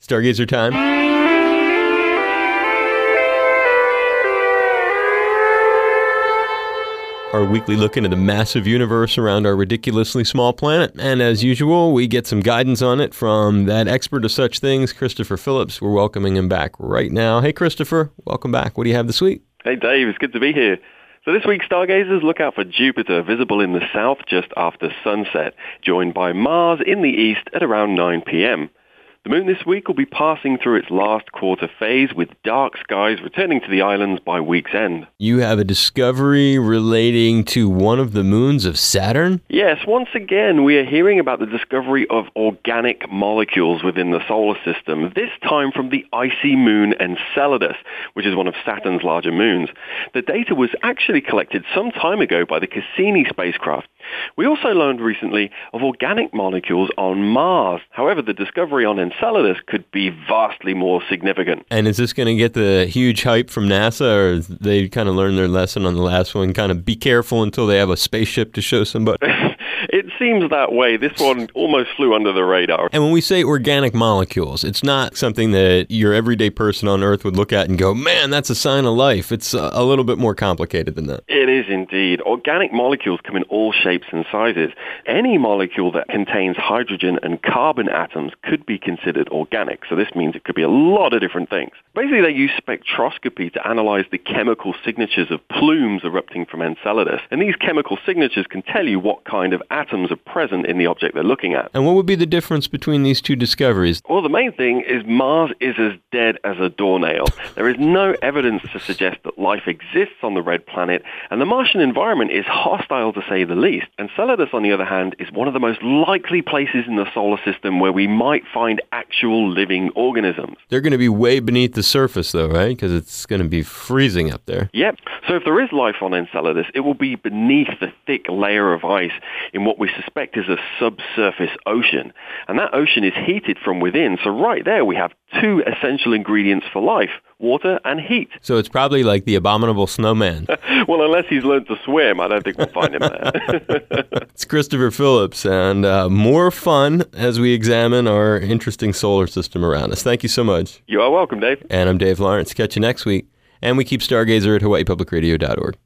Stargazer time. Our weekly look into the massive universe around our ridiculously small planet. And as usual, we get some guidance on it from that expert of such things, Christopher Phillips. We're welcoming him back right now. Hey, Christopher, welcome back. What do you have this week? Hey, Dave. It's good to be here. So this week, stargazers look out for Jupiter, visible in the south just after sunset, joined by Mars in the east at around 9 p.m. The moon this week will be passing through its last quarter phase, with dark skies returning to the islands by week's end. You have a discovery relating to one of the moons of Saturn? Yes, once again, we are hearing about the discovery of organic molecules within the solar system, this time from the icy moon Enceladus, which is one of Saturn's larger moons. The data was actually collected some time ago by the Cassini spacecraft. We also learned recently of organic molecules on Mars. However, the discovery on Enceladus could be vastly more significant. And is this going to get the huge hype from NASA, or they kind of learned their lesson on the last one, kind of be careful until they have a spaceship to show somebody? It seems that way. This one almost flew under the radar. And when we say organic molecules, it's not something that your everyday person on Earth would look at and go, man, that's a sign of life. It's a little bit more complicated than that. It is indeed. Organic molecules come in all shapes and sizes. Any molecule that contains hydrogen and carbon atoms could be considered organic. So this means it could be a lot of different things. Basically, they use spectroscopy to analyze the chemical signatures of plumes erupting from Enceladus. And these chemical signatures can tell you what kind of atoms are present in the object they're looking at. And what would be the difference between these two discoveries? Well, the main thing is Mars is as dead as a doornail. There is no evidence to suggest that life exists on the red planet, and the Martian environment is hostile to say the least. Enceladus, on the other hand, is one of the most likely places in the solar system where we might find actual living organisms. They're going to be way beneath the surface, though, right? Because it's going to be freezing up there. Yep. So if there is life on Enceladus, it will be beneath the thick layer of ice in what we suspect is a subsurface ocean. And that ocean is heated from within. So right there we have two essential ingredients for life: water and heat. So it's probably like the abominable snowman. Well, unless he's learned to swim, I don't think we'll find him there. It's Christopher Phillips, and more fun as we examine our interesting solar system around us. Thank you so much. You are welcome, Dave. And I'm Dave Lawrence. Catch you next week. And we keep Stargazer at hawaiipublicradio.org.